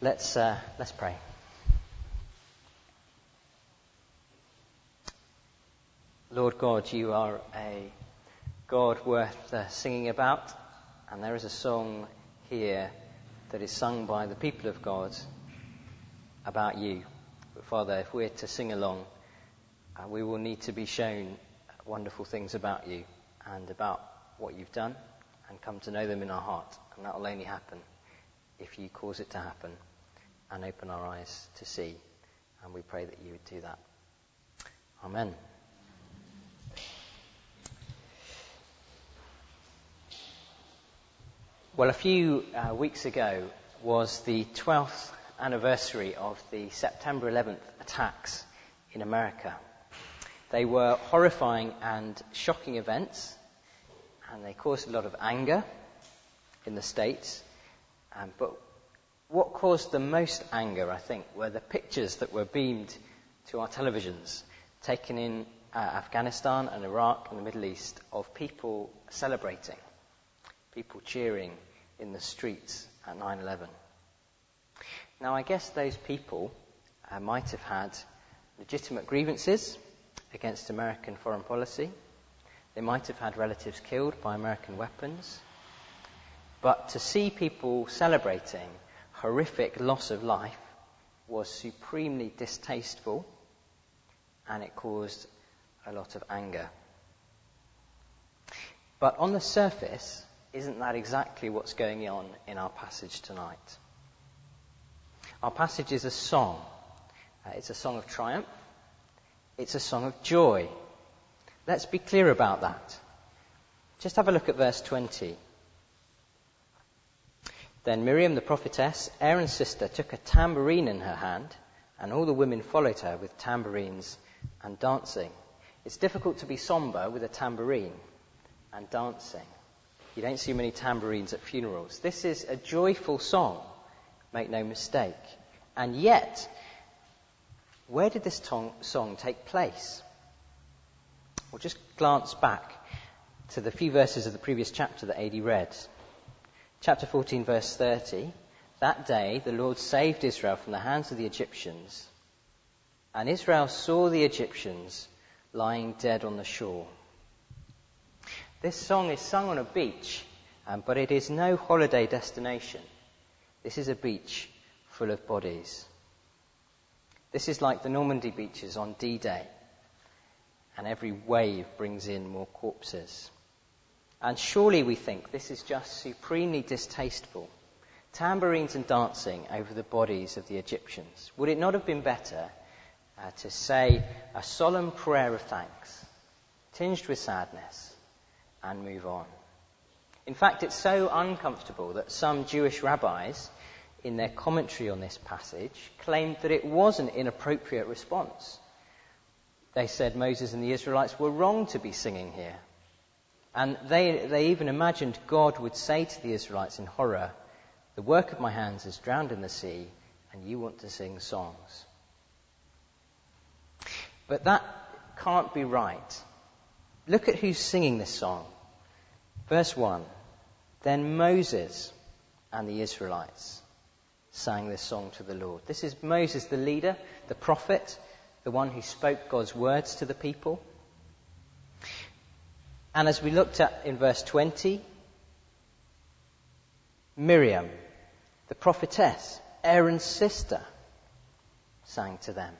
Let's pray. Lord God, you are a God worth singing about, and there is a song here that is sung by the people of God about you. But Father, if we're to sing along, we will need to be shown wonderful things about you and about what you've done and come to know them in our heart. And that will only happen if you cause it to happen and open our eyes to see. And we pray that you would do that. Amen. Well, a few weeks ago was the 12th anniversary of the September 11th attacks in America. They were horrifying and shocking events, and they caused a lot of anger in the States. But what caused the most anger, I think, were the pictures that were beamed to our televisions, taken in Afghanistan and Iraq and the Middle East, of people celebrating, people cheering in the streets at 9/11. Now, I guess those people might have had legitimate grievances against American foreign policy. They might have had relatives killed by American weapons. But to see people celebrating horrific loss of life was supremely distasteful, and it caused a lot of anger. But on the surface, isn't that exactly what's going on in our passage tonight? Our passage is a song. It's a song of triumph. It's a song of joy. Let's be clear about that. Just have a look at verse 20. Then Miriam the prophetess, Aaron's sister, took a tambourine in her hand, and all the women followed her with tambourines and dancing. It's difficult to be somber with a tambourine and dancing. You don't see many tambourines at funerals. This is a joyful song, make no mistake. And yet, where did this song take place? Well, just glance back to the few verses of the previous chapter that Adi read. Chapter 14, verse 30. That day the Lord saved Israel from the hands of the Egyptians, and Israel saw the Egyptians lying dead on the shore. This song is sung on a beach, but it is no holiday destination. This is a beach full of bodies. This is like the Normandy beaches on D-Day, and every wave brings in more corpses. And surely we think this is just supremely distasteful. Tambourines and dancing over the bodies of the Egyptians. Would it not have been better to say a solemn prayer of thanks, tinged with sadness, and move on? In fact, it's so uncomfortable that some Jewish rabbis, in their commentary on this passage, claimed that it was an inappropriate response. They said Moses and the Israelites were wrong to be singing here. And they even imagined God would say to the Israelites in horror, "The work of my hands is drowned in the sea, and you want to sing songs." But that can't be right. Look at who's singing this song. Verse 1. Then Moses and the Israelites sang this song to the Lord. This is Moses, the leader, the prophet, the one who spoke God's words to the people. And as we looked at in verse 20, Miriam, the prophetess, Aaron's sister, sang to them.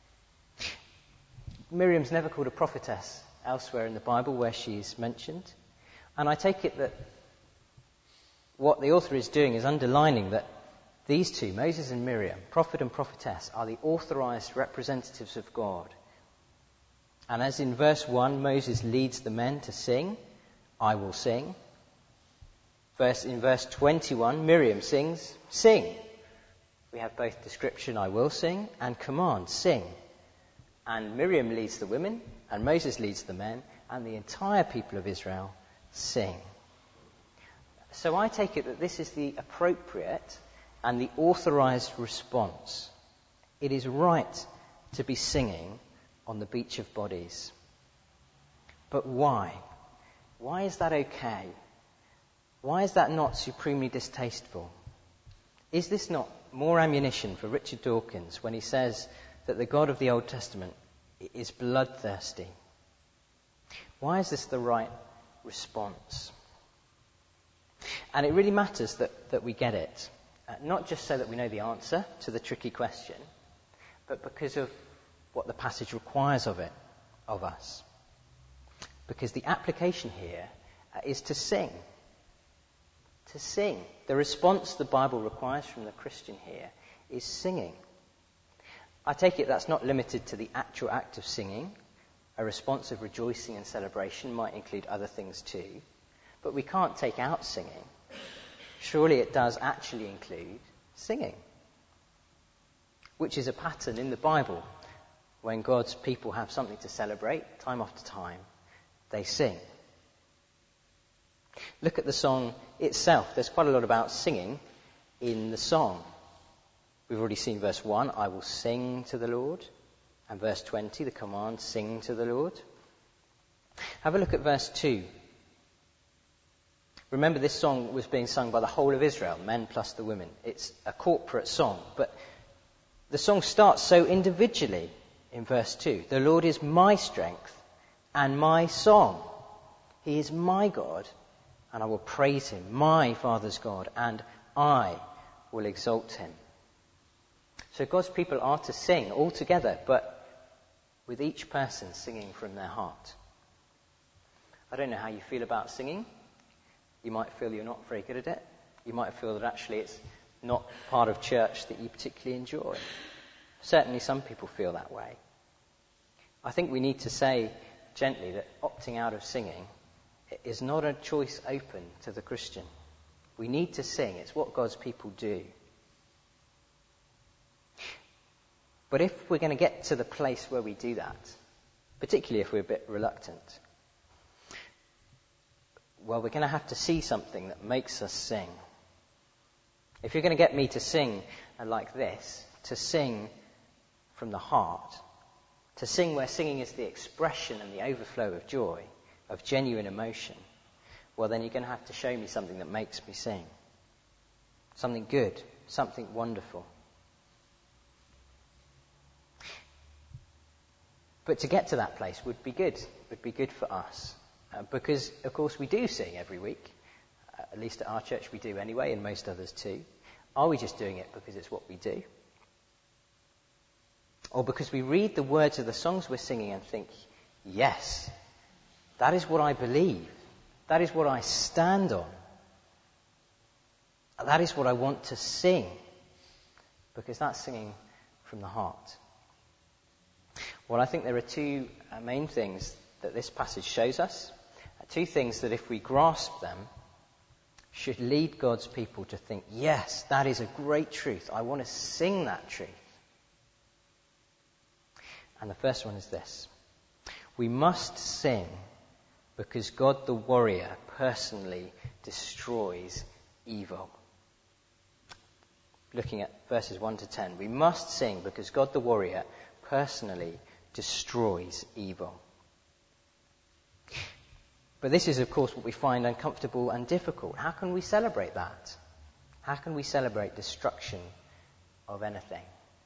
Miriam's never called a prophetess elsewhere in the Bible where she's mentioned. And I take it that what the author is doing is underlining that these two, Moses and Miriam, prophet and prophetess, are the authorized representatives of God. And as in verse 1, Moses leads the men to sing, "I will sing." In verse 21, Miriam sings, "Sing." We have both description, "I will sing," and command, "Sing." And Miriam leads the women, and Moses leads the men, and the entire people of Israel sing. So I take it that this is the appropriate and the authorized response. It is right to be singing on the beach of bodies. But why? Why is that okay? Why is that not supremely distasteful? Is this not more ammunition for Richard Dawkins when he says that the God of the Old Testament is bloodthirsty. Why is this the right response? And it really matters that we get it. Not just so that we know the answer to the tricky question, but because of what the passage requires of us. Because the application here is to sing. To sing. The response the Bible requires from the Christian here is singing. I take it that's not limited to the actual act of singing. A response of rejoicing and celebration might include other things too. But we can't take out singing. Surely it does actually include singing, which is a pattern in the Bible. When God's people have something to celebrate, time after time, they sing. Look at the song itself. There's quite a lot about singing in the song. We've already seen verse 1, I will sing to the Lord. And verse 20, the command, sing to the Lord. Have a look at verse 2. Remember, this song was being sung by the whole of Israel, men plus the women. It's a corporate song, but the song starts so individually in verse 2. The Lord is my strength and my song. He is my God, and I will praise him, my Father's God, and I will exalt him. So God's people are to sing all together, but with each person singing from their heart. I don't know how you feel about singing. You might feel you're not very good at it. You might feel that actually it's not part of church that you particularly enjoy. Certainly some people feel that way. I think we need to say gently that opting out of singing is not a choice open to the Christian. We need to sing. It's what God's people do. But if we're going to get to the place where we do that, particularly if we're a bit reluctant, well, we're going to have to see something that makes us sing. If you're going to get me to sing like this, to sing from the heart, to sing where singing is the expression and the overflow of joy, of genuine emotion, well, then you're going to have to show me something that makes me sing. Something good, something wonderful. But to get to that place would be good for us. Because, of course, we do sing every week. At least at our church we do anyway, and most others too. Are we just doing it because it's what we do? Or because we read the words of the songs we're singing and think, yes, that is what I believe. That is what I stand on. That is what I want to sing. Because that's singing from the heart. Well, I think there are two main things that this passage shows us. Two things that if we grasp them, should lead God's people to think, yes, that is a great truth. I want to sing that truth. And the first one is this. We must sing because God the warrior personally destroys evil. Looking at verses 1 to 10. We must sing because God the warrior personally destroys evil. But this is, of course, what we find uncomfortable and difficult. How can we celebrate that? How can we celebrate destruction of anything?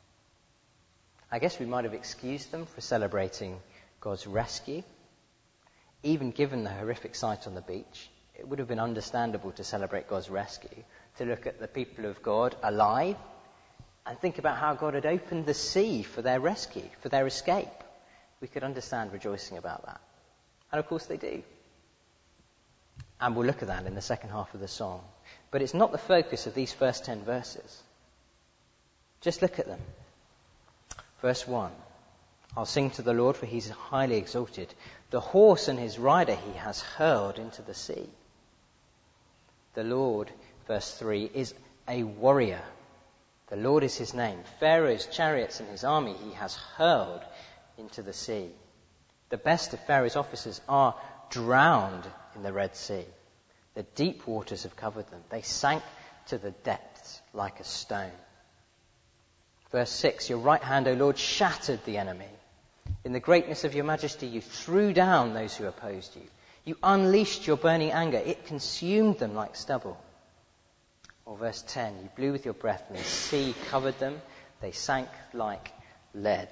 I guess we might have excused them for celebrating God's rescue. Even given the horrific sight on the beach, it would have been understandable to celebrate God's rescue, to look at the people of God alive and think about how God had opened the sea for their rescue, for their escape. We could understand rejoicing about that. And of course they do. And we'll look at that in the second half of the song. But it's not the focus of these first 10 verses. Just look at them. Verse 1. I'll sing to the Lord, for he's highly exalted. The horse and his rider he has hurled into the sea. The Lord, verse 3, is a warrior. The Lord is his name. Pharaoh's chariots and his army he has hurled into the sea. The best of Pharaoh's officers are drowned in the Red Sea. The deep waters have covered them. They sank to the depths like a stone. Verse 6, your right hand, O Lord, shattered the enemy. In the greatness of your majesty, you threw down those who opposed you. You unleashed your burning anger. It consumed them like stubble. Or verse 10, you blew with your breath and the sea covered them. They sank like lead.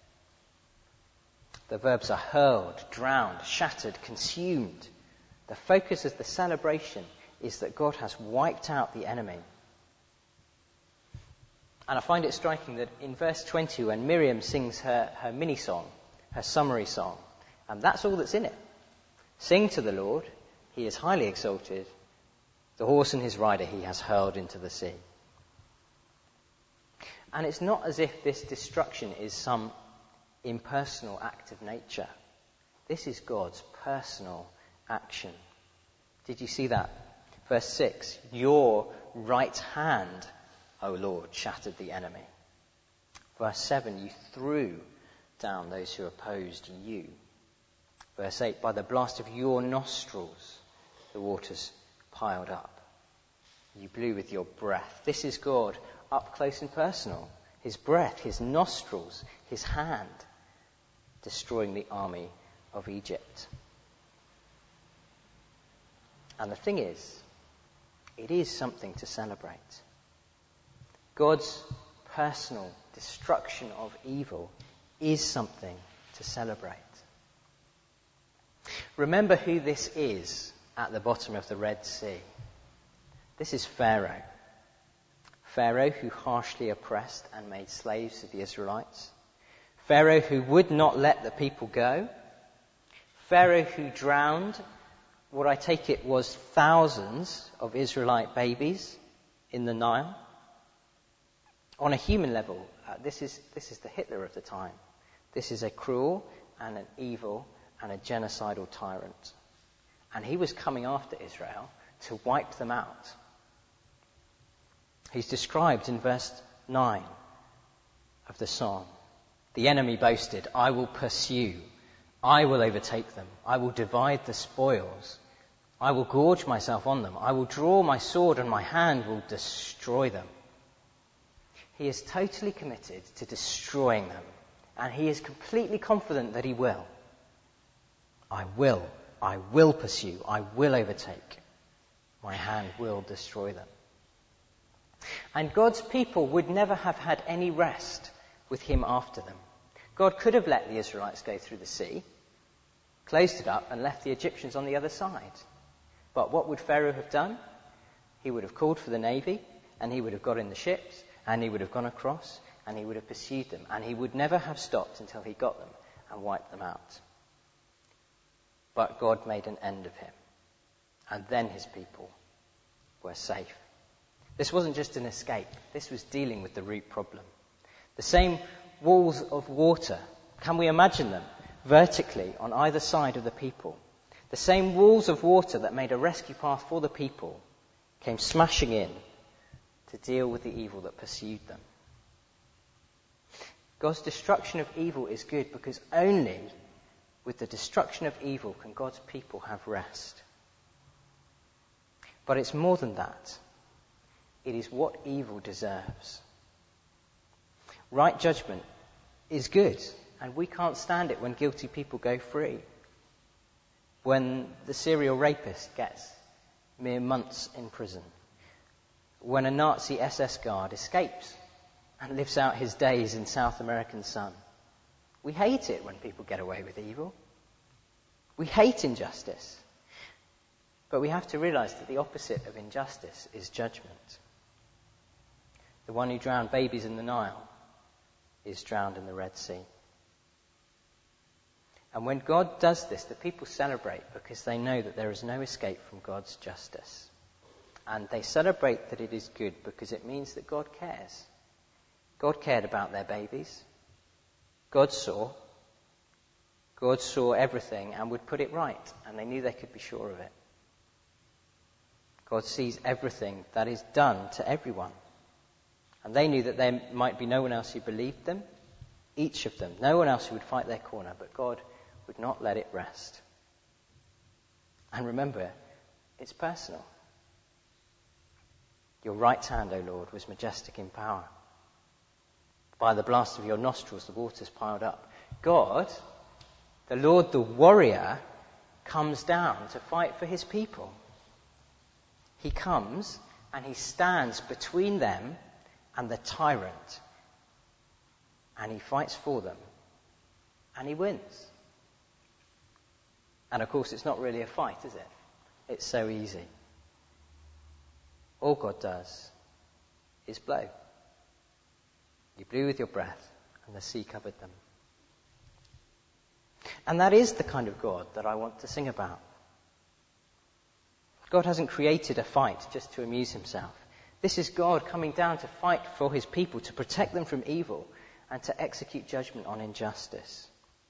The verbs are hurled, drowned, shattered, consumed. The focus of the celebration is that God has wiped out the enemy. And I find it striking that in verse 20, when Miriam sings her mini-song, her summary song, and that's all that's in it. Sing to the Lord, he is highly exalted. The horse and his rider he has hurled into the sea. And it's not as if this destruction is some impersonal act of nature. This is God's personal action. Did you see that? Verse 6, your right hand, O Lord, shattered the enemy. Verse 7, you threw down those who opposed you. Verse 8, by the blast of your nostrils, the waters piled up. You blew with your breath. This is God up close and personal. His breath, his nostrils, his hand, destroying the army of Egypt. And the thing is, it is something to celebrate. God's personal destruction of evil is something to celebrate. Remember who this is at the bottom of the Red Sea. This is Pharaoh. Pharaoh who harshly oppressed and made slaves of the Israelites. Pharaoh who would not let the people go. Pharaoh who drowned what I take it was thousands of Israelite babies in the Nile. On a human level, this is the Hitler of the time. This is a cruel and an evil and a genocidal tyrant. And he was coming after Israel to wipe them out. He's described in verse 9 of the psalm. The enemy boasted, I will pursue, I will overtake them, I will divide the spoils, I will gorge myself on them, I will draw my sword and my hand will destroy them. He is totally committed to destroying them, and he is completely confident that he will. I will pursue, I will overtake, my hand will destroy them. And God's people would never have had any rest with him after them. God could have let the Israelites go through the sea, closed it up and left the Egyptians on the other side. But what would Pharaoh have done? He would have called for the navy, and he would have got in the ships, and he would have gone across, and he would have pursued them, and he would never have stopped until he got them and wiped them out. But God made an end of him, and then his people were safe. This wasn't just an escape. This was dealing with the root problem. The same walls of water, can we imagine them, vertically on either side of the people? The same walls of water that made a rescue path for the people came smashing in to deal with the evil that pursued them. God's destruction of evil is good because only with the destruction of evil can God's people have rest. But it's more than that. It is what evil deserves. Right judgment is good, and we can't stand it when guilty people go free. When the serial rapist gets mere months in prison. When a Nazi SS guard escapes and lives out his days in South American sun. We hate it when people get away with evil. We hate injustice. But we have to realize that the opposite of injustice is judgment. The one who drowned babies in the Nile is drowned in the Red Sea. And when God does this, the people celebrate because they know that there is no escape from God's justice. And they celebrate that it is good because it means that God cares. God cared about their babies. God saw everything and would put it right, and they knew they could be sure of it. God sees everything that is done to everyone. And they knew that there might be no one else who believed them, each of them, no one else who would fight their corner, but God would not let it rest. And remember, it's personal. Your right hand, O Lord, was majestic in power. By the blast of your nostrils, the waters piled up. God, the Lord, the warrior, comes down to fight for his people. He comes and he stands between them and the tyrant, and he fights for them, and he wins. And of course, it's not really a fight, is it? It's so easy. All God does is blow. You blew with your breath, and the sea covered them. And that is the kind of God that I want to sing about. God hasn't created a fight just to amuse himself. This is God coming down to fight for his people, to protect them from evil, and to execute judgment on injustice.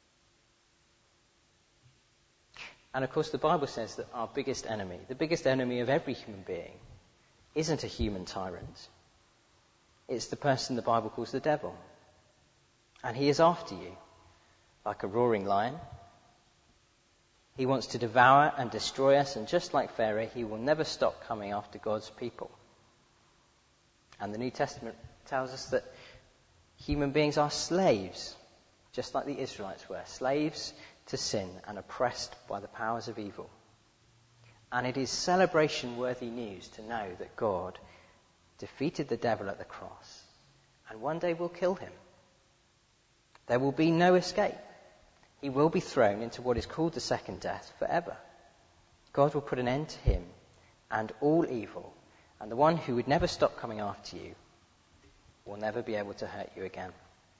And of course, the Bible says that our biggest enemy, the biggest enemy of every human being, isn't a human tyrant. It's the person the Bible calls the devil. And he is after you, like a roaring lion. He wants to devour and destroy us, and just like Pharaoh, he will never stop coming after God's people. And the New Testament tells us that human beings are slaves, just like the Israelites were, slaves to sin and oppressed by the powers of evil. And it is celebration-worthy news to know that God defeated the devil at the cross, and one day will kill him. There will be no escape. He will be thrown into what is called the second death forever. God will put an end to him and all evil, and the one who would never stop coming after you will never be able to hurt you again.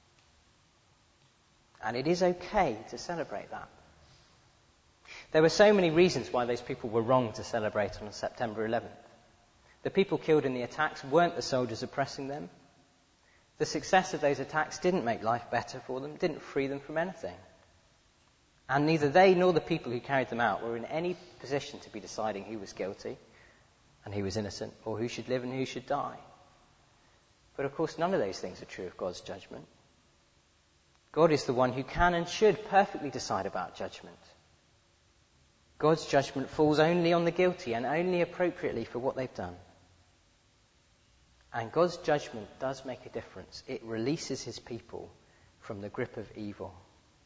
And it is okay to celebrate that. There were so many reasons why those people were wrong to celebrate on September 11th. The people killed in the attacks weren't the soldiers oppressing them. The success of those attacks didn't make life better for them, didn't free them from anything. And neither they nor the people who carried them out were in any position to be deciding who was guilty and who was innocent, or who should live and who should die. But of course, none of those things are true of God's judgment. God is the one who can and should perfectly decide about judgment. God's judgment falls only on the guilty and only appropriately for what they've done. And God's judgment does make a difference. It releases his people from the grip of evil.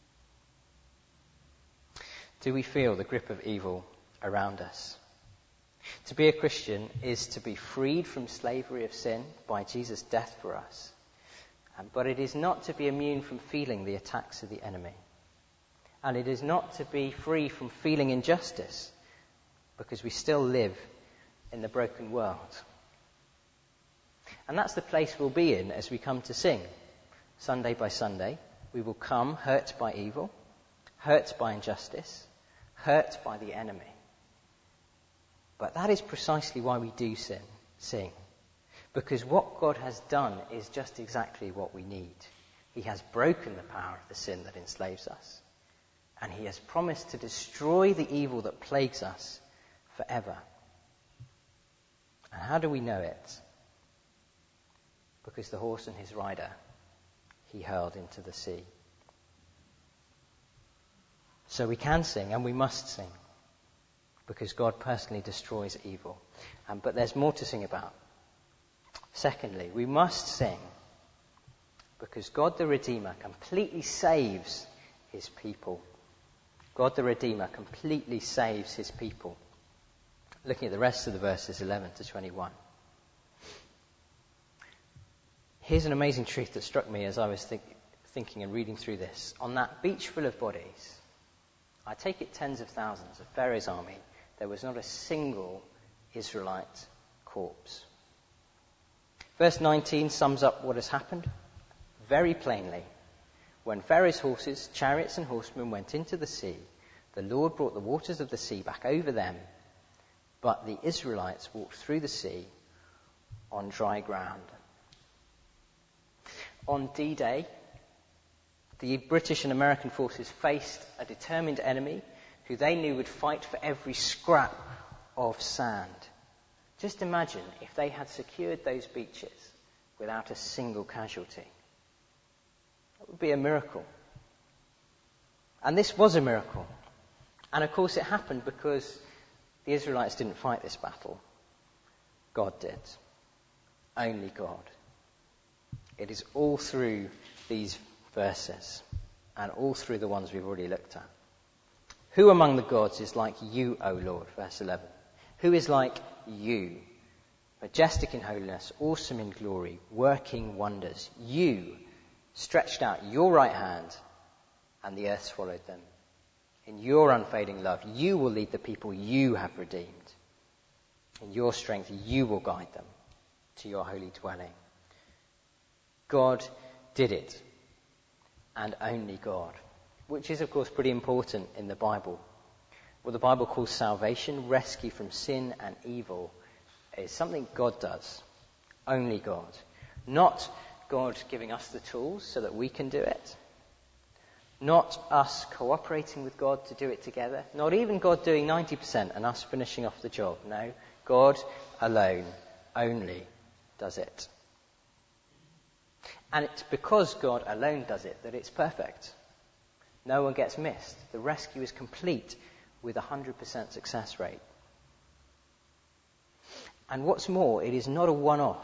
Do we feel the grip of evil around us? To be a Christian is to be freed from slavery of sin by Jesus' death for us. But it is not to be immune from feeling the attacks of the enemy. And it is not to be free from feeling injustice, because we still live in the broken world. And that's the place we'll be in as we come to sing. Sunday by Sunday, we will come hurt by evil, hurt by injustice, hurt by the enemy. But that is precisely why we do sing. Because what God has done is just exactly what we need. He has broken the power of the sin that enslaves us. And he has promised to destroy the evil that plagues us forever. And how do we know it? Because the horse and his rider he hurled into the sea. So we can sing, and we must sing, because God personally destroys evil. But there's more to sing about. Secondly, we must sing because God the Redeemer completely saves his people. God the Redeemer completely saves his people. Looking at the rest of the verses 11 to 21. Here's an amazing truth that struck me as I was thinking and reading through this. On that beach full of bodies, I take it tens of thousands of Pharaoh's army, there was not a single Israelite corpse. Verse 19 sums up what has happened very plainly. When Pharaoh's horses, chariots and horsemen went into the sea, the Lord brought the waters of the sea back over them, but the Israelites walked through the sea on dry ground. On D-Day, the British and American forces faced a determined enemy who they knew would fight for every scrap of sand. Just imagine if they had secured those beaches without a single casualty. That would be a miracle. And this was a miracle. And of course it happened because the Israelites didn't fight this battle. God did. Only God. It is all through these verses and all through the ones we've already looked at. Who among the gods is like you, O Lord? Verse 11. Who is like you, majestic in holiness, awesome in glory, working wonders. You stretched out your right hand, and the earth swallowed them. In your unfading love, you will lead the people you have redeemed. In your strength, you will guide them to your holy dwelling. God did it, and only God, which is, of course, pretty important in the Bible. What the Bible calls salvation, rescue from sin and evil, is something God does. Only God. Not God giving us the tools so that we can do it. Not us cooperating with God to do it together. Not even God doing 90% and us finishing off the job. No, God alone, only, does it. And it's because God alone does it that it's perfect. No one gets missed. The rescue is complete with 100% success rate. And what's more, it is not a one-off.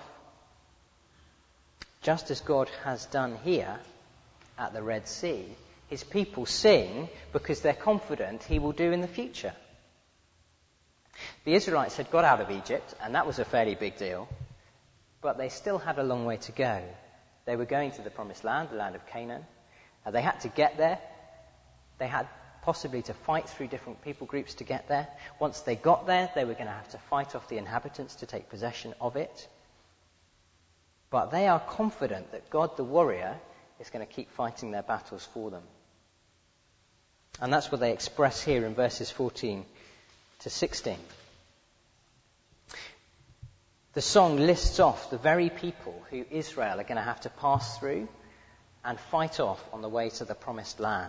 Just as God has done here at the Red Sea, his people sing because they're confident he will do in the future. The Israelites had got out of Egypt, and that was a fairly big deal, but they still had a long way to go. They were going to the Promised Land, the land of Canaan. They had to get there. They had possibly to fight through different people groups to get there. Once they got there, they were going to have to fight off the inhabitants to take possession of it. But they are confident that God the warrior is going to keep fighting their battles for them. And that's what they express here in verses 14 to 16. The song lists off the very people who Israel are going to have to pass through and fight off on the way to the Promised Land.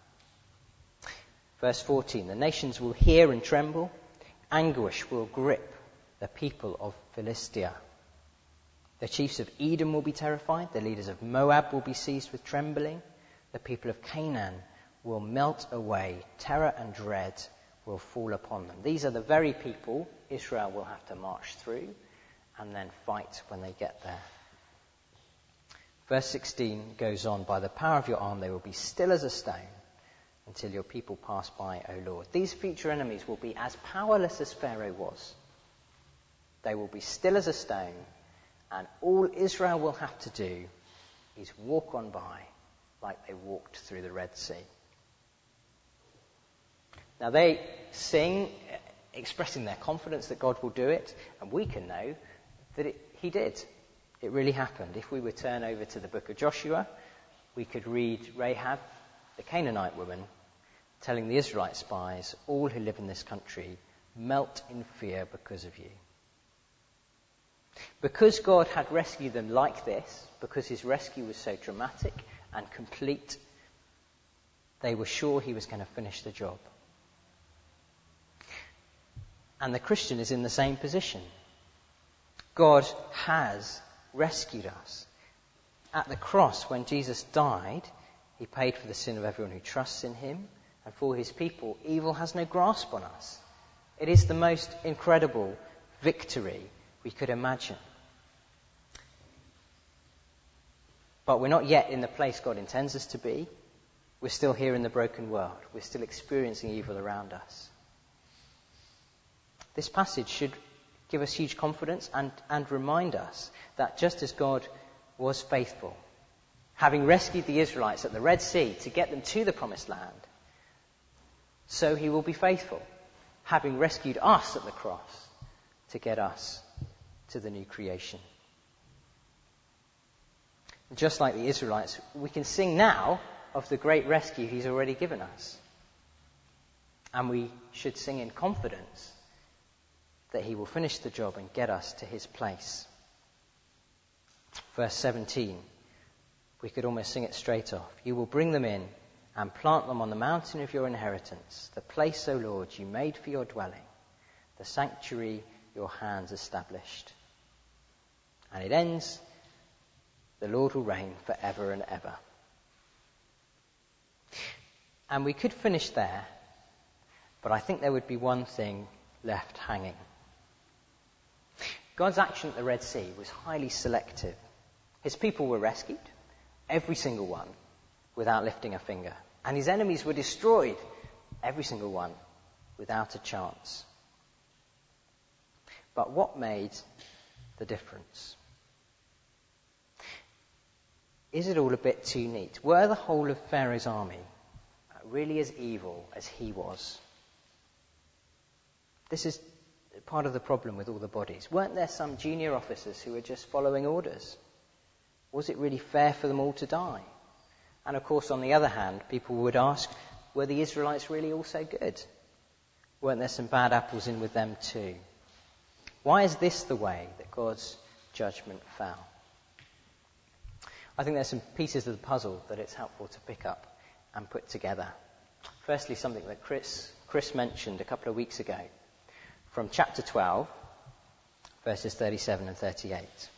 Verse 14, the nations will hear and tremble, anguish will grip the people of Philistia. The chiefs of Edom will be terrified, the leaders of Moab will be seized with trembling, the people of Canaan will melt away, terror and dread will fall upon them. These are the very people Israel will have to march through and then fight when they get there. Verse 16 goes on, by the power of your arm they will be still as a stone until your people pass by, O Lord. These future enemies will be as powerless as Pharaoh was. They will be still as a stone, and all Israel will have to do is walk on by like they walked through the Red Sea. Now they sing, expressing their confidence that God will do it, and we can know that he did. It really happened. If we were to turn over to the book of Joshua, we could read Rahab, the Canaanite woman, telling the Israelite spies, all who live in this country melt in fear because of you. Because God had rescued them like this, because his rescue was so dramatic and complete, they were sure he was going to finish the job. And the Christian is in the same position. God has rescued us. At the cross, when Jesus died, he paid for the sin of everyone who trusts in him, and for his people, evil has no grasp on us. It is the most incredible victory we could imagine. But we're not yet in the place God intends us to be. We're still here in the broken world. We're still experiencing evil around us. This passage should give us huge confidence and remind us that just as God was faithful, having rescued the Israelites at the Red Sea to get them to the Promised Land, so he will be faithful, having rescued us at the cross to get us to the new creation. Just like the Israelites, we can sing now of the great rescue he's already given us. And we should sing in confidence that he will finish the job and get us to his place. Verse 17, we could almost sing it straight off. You will bring them in and plant them on the mountain of your inheritance, the place, O Lord, you made for your dwelling, the sanctuary your hands established. And it ends, the Lord will reign forever and ever. And we could finish there, but I think there would be one thing left hanging. God's action at the Red Sea was highly selective. His people were rescued, every single one, without lifting a finger. And his enemies were destroyed, every single one, without a chance. But what made the difference. Is it all a bit too neat? Were the whole of Pharaoh's army really as evil as he was? This is part of the problem with all the bodies. Weren't there some junior officers who were just following orders? Was it really fair for them all to die? And of course, on the other hand, people would ask, were the Israelites really all so good? Weren't there some bad apples in with them too? Why is this the way that God's judgment fell? I think there's some pieces of the puzzle that it's helpful to pick up and put together. Firstly, something that Chris mentioned a couple of weeks ago from chapter 12, verses 37 and 38.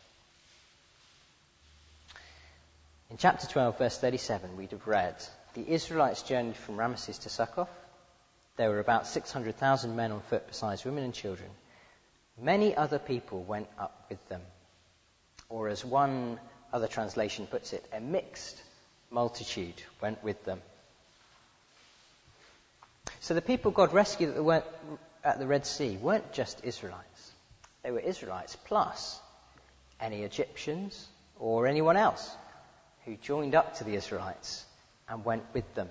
In chapter 12, verse 37, we'd have read, the Israelites journeyed from Ramesses to Succoth. There were about 600,000 men on foot besides women and children. Many other people went up with them. Or as one other translation puts it, a mixed multitude went with them. So the people God rescued at the Red Sea weren't just Israelites. They were Israelites plus any Egyptians or anyone else who joined up to the Israelites and went with them.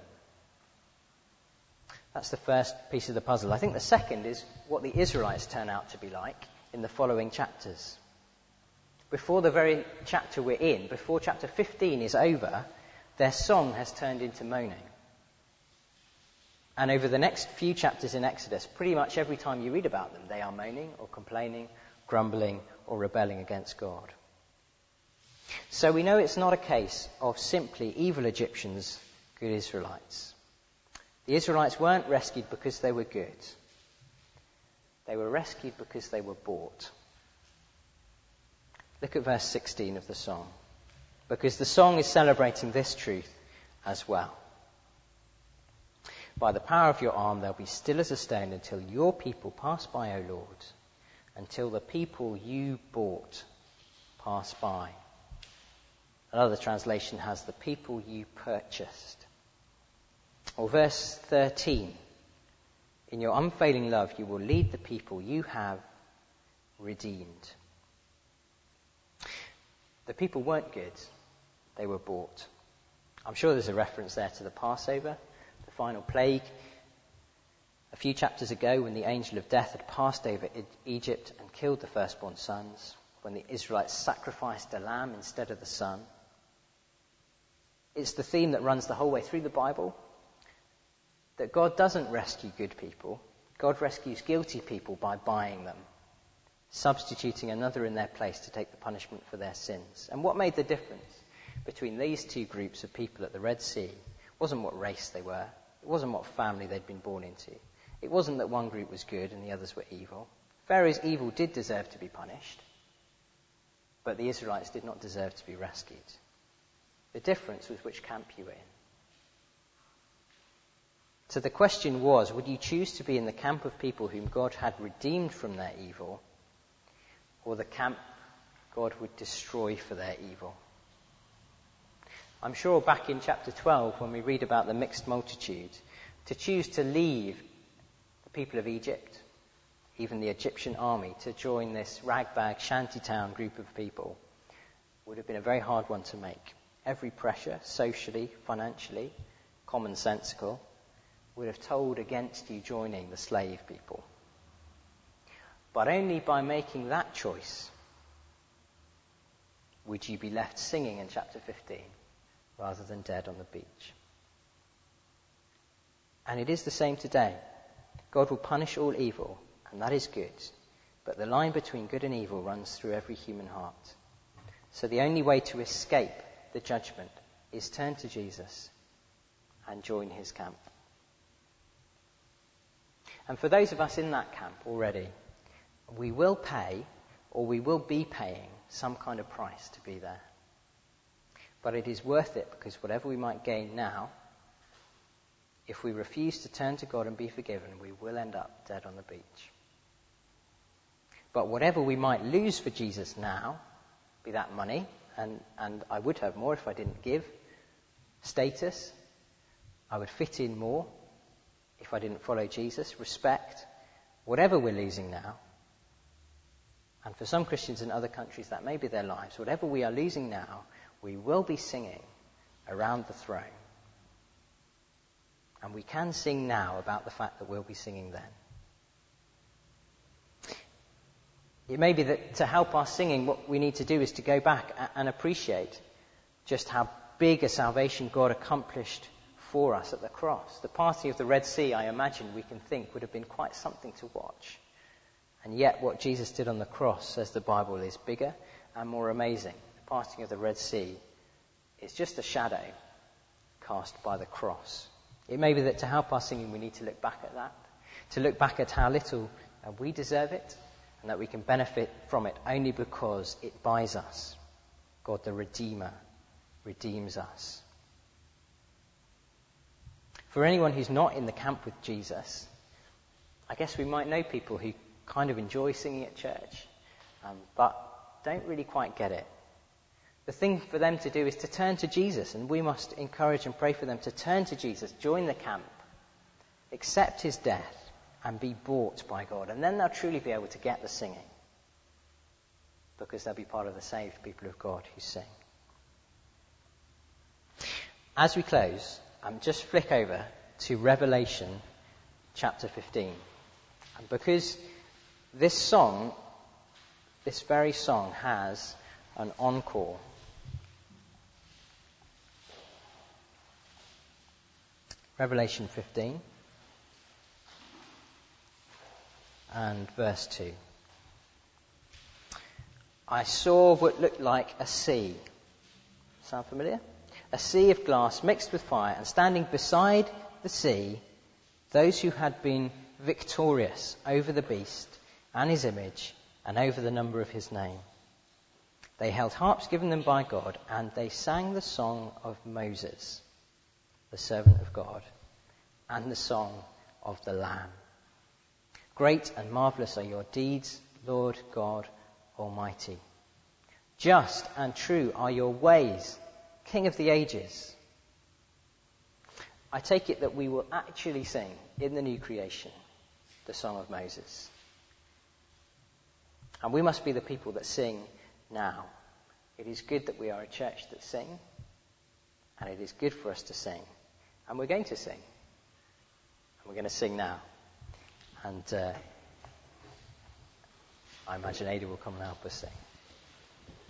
That's the first piece of the puzzle. I think the second is what the Israelites turn out to be like in the following chapters. Before the very chapter we're in, before chapter 15 is over, their song has turned into moaning. And over the next few chapters in Exodus, pretty much every time you read about them, they are moaning or complaining, grumbling or rebelling against God. So we know it's not a case of simply evil Egyptians, good Israelites. The Israelites weren't rescued because they were good. They were rescued because they were bought. Look at verse 16 of the song, because the song is celebrating this truth as well. By the power of your arm they'll be still as a stone until your people pass by, O Lord, until the people you bought pass by. Another translation has the people you purchased. Or verse 13, in your unfailing love you will lead the people you have redeemed. The people weren't good, they were bought. I'm sure there's a reference there to the Passover, the final plague. A few chapters ago, when the angel of death had passed over Egypt and killed the firstborn sons, when the Israelites sacrificed a lamb instead of the son. It's the theme that runs the whole way through the Bible, that God doesn't rescue good people. God rescues guilty people by buying them, substituting another in their place to take the punishment for their sins. And what made the difference between these two groups of people at the Red Sea wasn't what race they were. It wasn't what family they'd been born into. It wasn't that one group was good and the others were evil. Pharaoh's evil did deserve to be punished, but the Israelites did not deserve to be rescued. The difference was which camp you were in. So the question was, would you choose to be in the camp of people whom God had redeemed from their evil, or the camp God would destroy for their evil? I'm sure back in chapter 12, when we read about the mixed multitude, to choose to leave the people of Egypt, even the Egyptian army, to join this ragbag shantytown group of people, would have been a very hard one to make. Every pressure, socially, financially, commonsensical, would have told against you joining the slave people. But only by making that choice would you be left singing in chapter 15 rather than dead on the beach. And it is the same today. God will punish all evil, and that is good. But the line between good and evil runs through every human heart. So the only way to escape the judgment is turn to Jesus and join his camp. And for those of us in that camp already, we will pay, or we will be paying, some kind of price to be there. But it is worth it, because whatever we might gain now, if we refuse to turn to God and be forgiven, we will end up dead on the beach. But whatever we might lose for Jesus now, be that money, and I would have more if I didn't give, status, I would fit in more if I didn't follow Jesus, respect, whatever we're losing now, And for some Christians in other countries, that may be their lives. Whatever we are losing now, we will be singing around the throne. And we can sing now about the fact that we'll be singing then. It may be that to help our singing, what we need to do is to go back and appreciate just how big a salvation God accomplished for us at the cross. The parting of the Red Sea, I imagine we can think, would have been quite something to watch. And yet what Jesus did on the cross, says the Bible, is bigger and more amazing. The parting of the Red Sea is just a shadow cast by the cross. It may be that to help our singing we need to look back at that, to look back at how little we deserve it, and that we can benefit from it only because it buys us. God the Redeemer redeems us. For anyone who's not in the camp with Jesus, I guess we might know people who kind of enjoy singing at church, but don't really quite get it. The thing for them to do is to turn to Jesus, and we must encourage and pray for them to turn to Jesus, join the camp, accept his death, and be bought by God. And then they'll truly be able to get the singing, because they'll be part of the saved people of God who sing. As we close, just flick over to Revelation chapter 15. And because this song, this very song, has an encore. Revelation 15 and verse 2. I saw what looked like a sea. Sound familiar? A sea of glass mixed with fire, and standing beside the sea, those who had been victorious over the beast and his image and over the number of his name. They held harps given them by God, and they sang the song of Moses, the servant of God, and the song of the Lamb. Great and marvelous are your deeds, Lord God Almighty. Just and true are your ways, King of the ages. I take it that we will actually sing in the new creation the song of Moses. And we must be the people that sing now. It is good that we are a church that sing, and it is good for us to sing. And we're going to sing. And we're going to sing now. And I imagine Ada will come and help us sing.